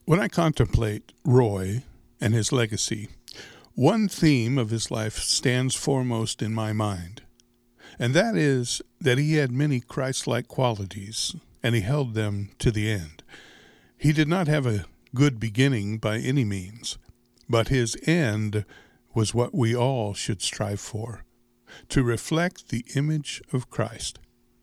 When I contemplate Roy and his legacy, one theme of his life stands foremost in my mind, and that is that he had many Christ-like qualities, and he held them to the end. He did not have a good beginning by any means, but his end was what we all should strive for, to reflect the image of Christ.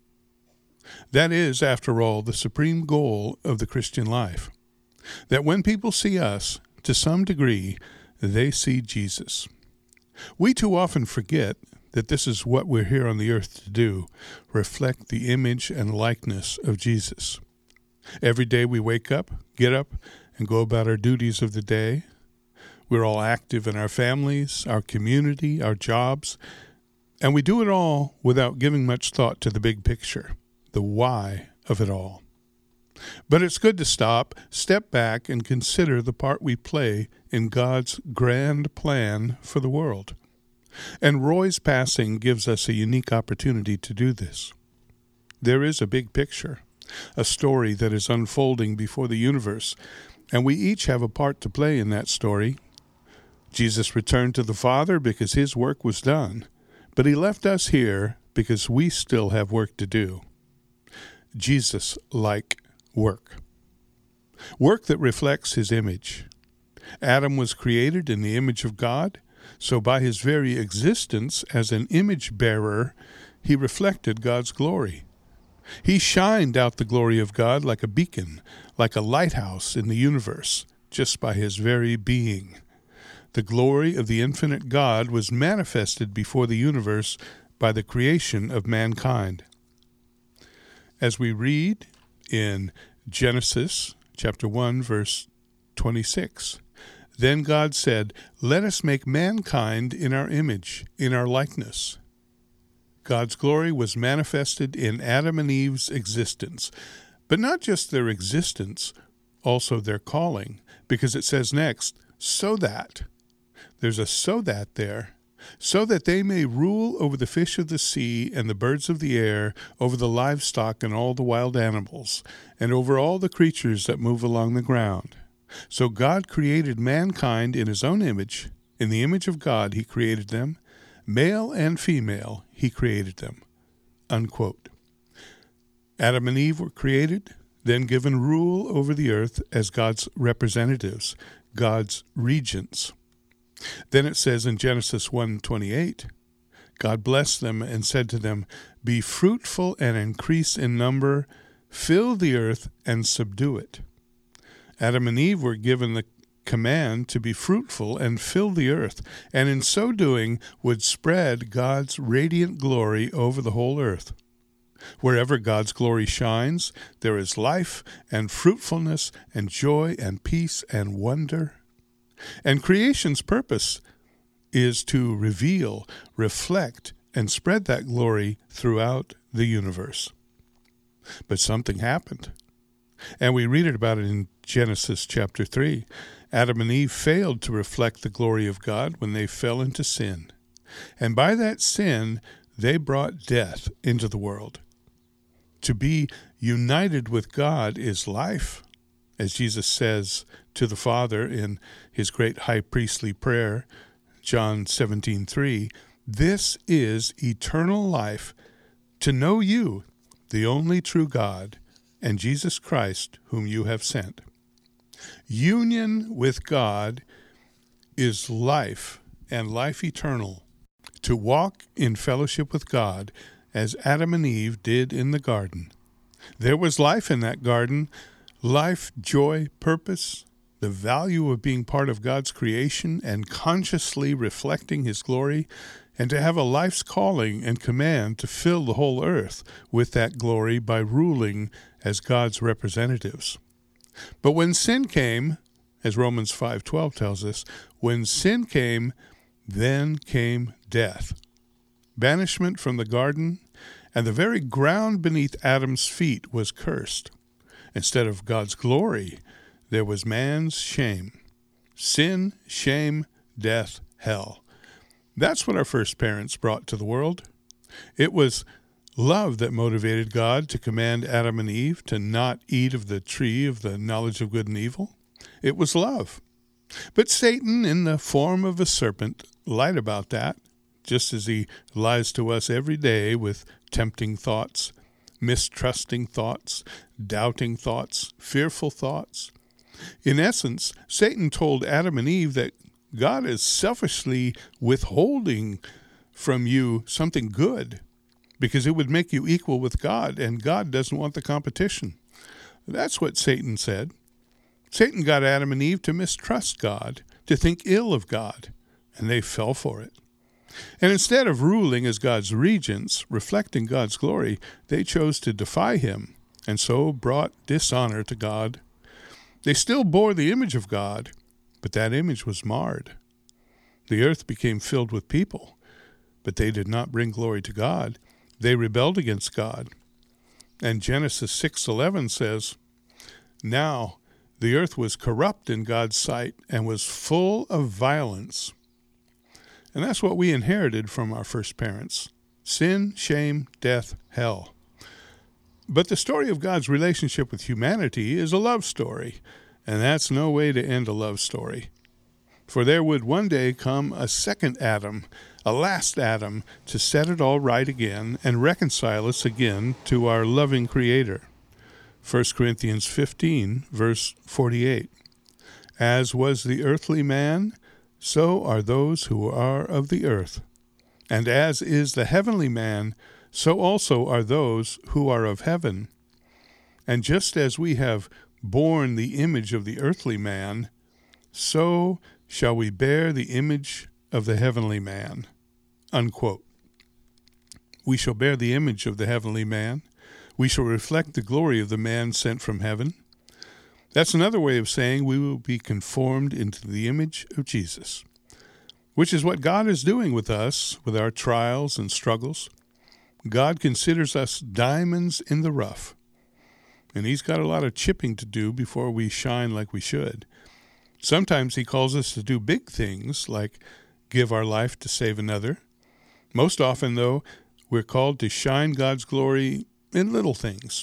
That is, after all, the supreme goal of the Christian life, that when people see us, to some degree, they see Jesus. We too often forget that this is what we're here on the earth to do, reflect the image and likeness of Jesus. Every day we wake up, get up, and go about our duties of the day. We're all active in our families, our community, our jobs, and we do it all without giving much thought to the big picture, the why of it all. But it's good to step back, and consider the part we play in God's grand plan for the world. And Roy's passing gives us a unique opportunity to do this. There is a big picture, a story that is unfolding before the universe, and we each have a part to play in that story. Jesus returned to the Father because his work was done, but he left us here because we still have work to do. Jesus-like work. Work that reflects his image. Adam was created in the image of God, so by his very existence as an image bearer, he reflected God's glory. He shined out the glory of God like a beacon, like a lighthouse in the universe, just by his very being. The glory of the infinite God was manifested before the universe by the creation of mankind. As we read in Genesis chapter 1, verse 26, "Then God said, 'Let us make mankind in our image, in our likeness.'" God's glory was manifested in Adam and Eve's existence, but not just their existence, also their calling, because it says next, "so that." There's a "so that" there. "So that they may rule over the fish of the sea and the birds of the air, over the livestock and all the wild animals, and over all the creatures that move along the ground." So God created mankind in his own image. In the image of God he created them. Male and female he created them. Unquote. Adam and Eve were created, then given rule over the earth as God's representatives, God's regents. Then it says in Genesis 1:28, God blessed them and said to them, "Be fruitful and increase in number, fill the earth and subdue it." Adam and Eve were given the command to be fruitful and fill the earth, and in so doing would spread God's radiant glory over the whole earth. Wherever God's glory shines, there is life and fruitfulness and joy and peace and wonder. And creation's purpose is to reveal, reflect, and spread that glory throughout the universe. But something happened, and we read about it in Genesis chapter 3. Adam and Eve failed to reflect the glory of God when they fell into sin. And by that sin, they brought death into the world. To be united with God is life, as Jesus says to the Father in his great high priestly prayer, John 17:3, "This is eternal life, to know you, the only true God, and Jesus Christ, whom you have sent." Union with God is life, and life eternal. To walk in fellowship with God, as Adam and Eve did in the garden. There was life in that garden, life, joy, purpose, the value of being part of God's creation and consciously reflecting his glory, and to have a life's calling and command to fill the whole earth with that glory by ruling as God's representatives. But when sin came, as Romans 5:12 tells us, when sin came, then came death. Banishment from the garden, and the very ground beneath Adam's feet was cursed. Instead of God's glory, there was man's shame. Sin, shame, death, hell. That's what our first parents brought to the world. It was love that motivated God to command Adam and Eve to not eat of the tree of the knowledge of good and evil. It was love. But Satan, in the form of a serpent, lied about that, just as he lies to us every day with tempting thoughts, mistrusting thoughts, doubting thoughts, fearful thoughts. In essence, Satan told Adam and Eve that God is selfishly withholding from you something good because it would make you equal with God, and God doesn't want the competition. That's what Satan said. Satan got Adam and Eve to mistrust God, to think ill of God, and they fell for it. And instead of ruling as God's regents, reflecting God's glory, they chose to defy him, and so brought dishonor to God. They still bore the image of God, but that image was marred. The earth became filled with people, but they did not bring glory to God. They rebelled against God. And Genesis 6:11 says, "Now the earth was corrupt in God's sight and was full of violence." And that's what we inherited from our first parents: sin, shame, death, hell. But the story of God's relationship with humanity is a love story, and that's no way to end a love story. For there would one day come a second Adam, a last Adam, to set it all right again and reconcile us again to our loving Creator. 1 Corinthians 15, verse 48. As was the earthly man, so are those who are of the earth. And as is the heavenly man, so also are those who are of heaven. And just as we have borne the image of the earthly man, so shall we bear the image of the heavenly man. Unquote. We shall bear the image of the heavenly man. We shall reflect the glory of the man sent from heaven. That's another way of saying we will be conformed into the image of Jesus, which is what God is doing with us, with our trials and struggles. God considers us diamonds in the rough, and he's got a lot of chipping to do before we shine like we should. Sometimes he calls us to do big things, like give our life to save another. Most often, though, we're called to shine God's glory in little things.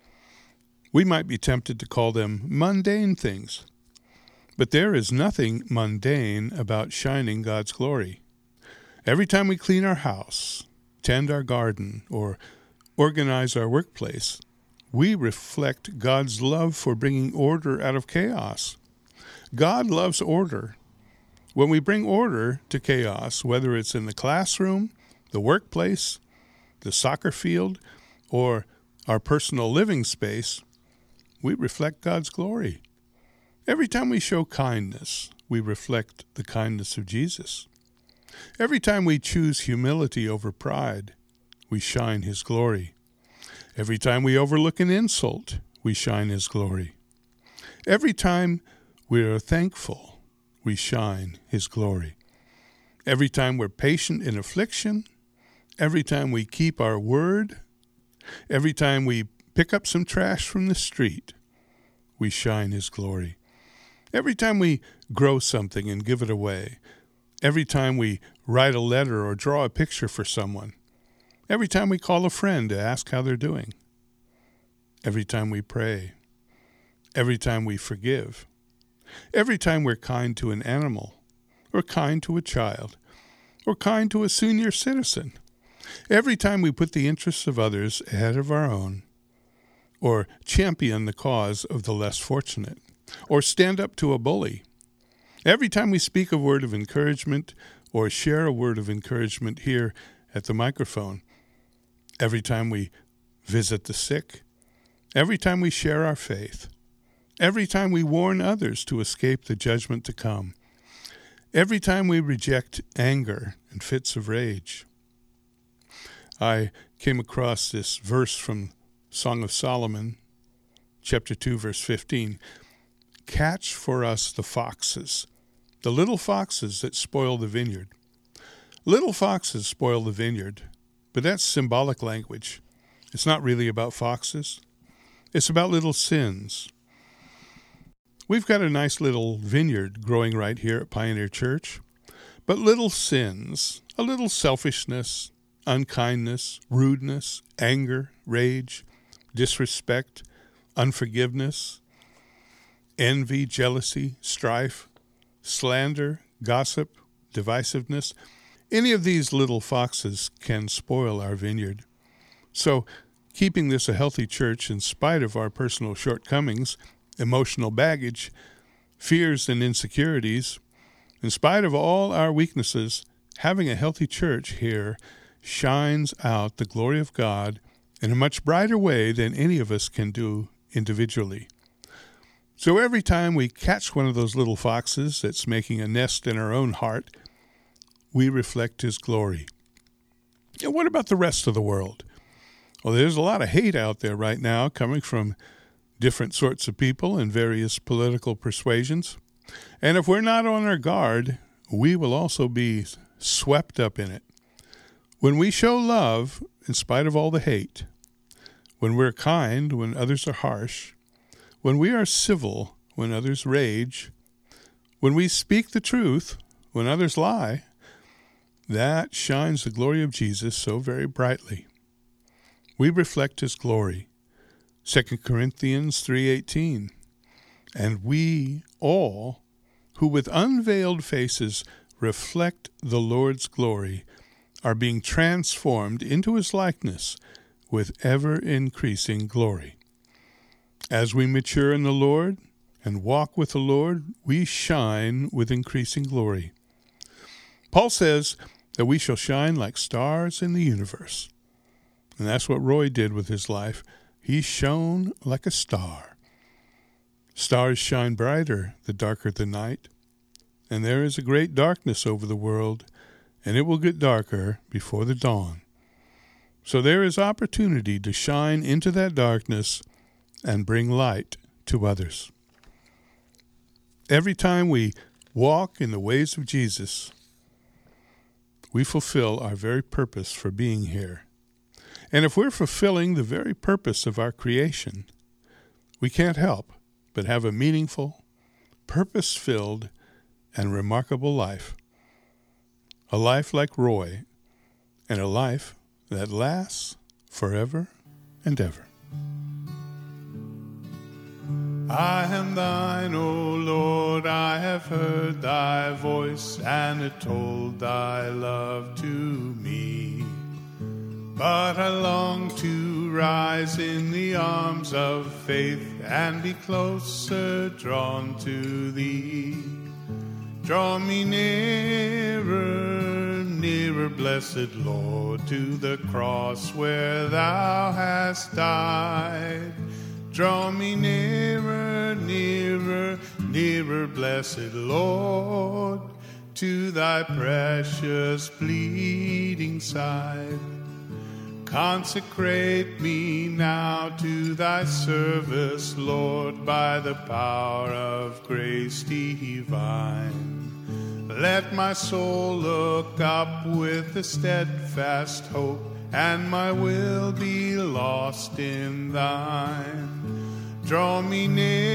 We might be tempted to call them mundane things, but there is nothing mundane about shining God's glory. Every time we clean our house, tend our garden, or organize our workplace, we reflect God's love for bringing order out of chaos. God loves order. When we bring order to chaos, whether it's in the classroom, the workplace, the soccer field, or our personal living space, we reflect God's glory. Every time we show kindness, we reflect the kindness of Jesus. Every time we choose humility over pride, we shine his glory. Every time we overlook an insult, we shine his glory. Every time we are thankful, we shine his glory. Every time we're patient in affliction, every time we keep our word, every time we pick up some trash from the street, we shine his glory. Every time we grow something and give it away, every time we write a letter or draw a picture for someone, every time we call a friend to ask how they're doing, every time we pray, every time we forgive, every time we're kind to an animal, or kind to a child, or kind to a senior citizen, every time we put the interests of others ahead of our own, or champion the cause of the less fortunate, or stand up to a bully, every time we speak a word of encouragement or share a word of encouragement here at the microphone, every time we visit the sick, every time we share our faith, every time we warn others to escape the judgment to come, every time we reject anger and fits of rage. I came across this verse from Song of Solomon, chapter 2, verse 15. Catch for us the foxes, the little foxes that spoil the vineyard. Little foxes spoil the vineyard, but that's symbolic language. It's not really about foxes. It's about little sins. We've got a nice little vineyard growing right here at Pioneer Church, but little sins, a little selfishness, unkindness, rudeness, anger, rage, disrespect, unforgiveness, envy, jealousy, strife, slander, gossip, divisiveness. Any of these little foxes can spoil our vineyard. So, keeping this a healthy church in spite of our personal shortcomings, emotional baggage, fears and insecurities, in spite of all our weaknesses, having a healthy church here shines out the glory of God in a much brighter way than any of us can do individually. So every time we catch one of those little foxes that's making a nest in our own heart, we reflect His glory. And what about the rest of the world? Well, there's a lot of hate out there right now coming from different sorts of people and various political persuasions. And if we're not on our guard, we will also be swept up in it. When we show love in spite of all the hate, when we're kind when others are harsh, when we are civil when others rage, when we speak the truth when others lie, that shines the glory of Jesus so very brightly. We reflect His glory. 2 Corinthians 3:18. And we all, who with unveiled faces reflect the Lord's glory, are being transformed into His likeness with ever-increasing glory. As we mature in the Lord and walk with the Lord, we shine with increasing glory. Paul says that we shall shine like stars in the universe. And that's what Roy did with his life. He shone like a star. Stars shine brighter the darker the night. And there is a great darkness over the world, and it will get darker before the dawn. So there is opportunity to shine into that darkness and bring light to others. Every time we walk in the ways of Jesus, we fulfill our very purpose for being here. And if we're fulfilling the very purpose of our creation, we can't help but have a meaningful, purpose-filled, and remarkable life. A life like Roy, and a life that lasts forever and ever. I am thine, O Lord, I have heard thy voice, and it told thy love to me. But I long to rise in the arms of faith and be closer drawn to thee. Draw me nearer, nearer, blessed Lord, to the cross where thou hast died. Draw me nearer, nearer, nearer, blessed Lord, to thy precious bleeding side. Consecrate me now to thy service, Lord, by the power of grace divine. Let my soul look up with a steadfast hope, and my will be lost in thine. Draw me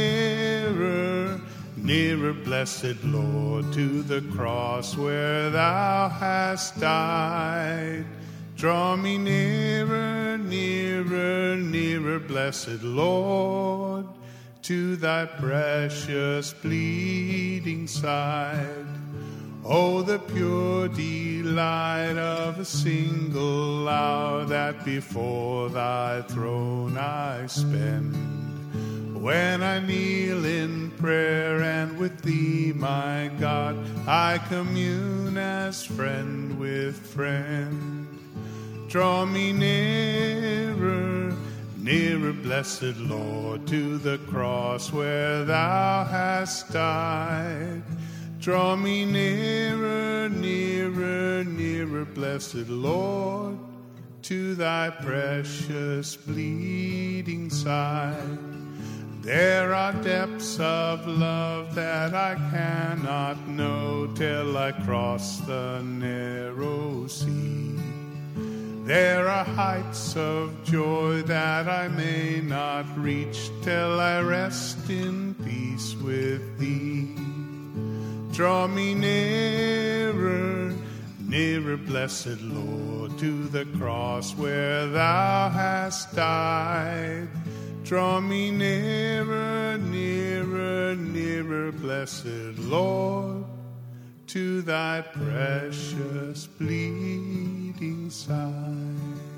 nearer, nearer, blessed Lord, to the cross where thou hast died. Draw me nearer, nearer, nearer, blessed Lord, to thy precious bleeding side. Oh, the pure delight of a single hour that before thy throne I spend, when I kneel in prayer and with thee, my God, I commune as friend with friend. Draw me nearer, nearer, blessed Lord, to the cross where thou hast died. Draw me nearer, nearer, nearer, blessed Lord, to thy precious bleeding side. There are depths of love that I cannot know till I cross the narrow sea. There are heights of joy that I may not reach till I rest in peace with thee. Draw me nearer, nearer, blessed Lord, to the cross where thou hast died. Draw me nearer, nearer, nearer, blessed Lord, to thy precious bleeding side.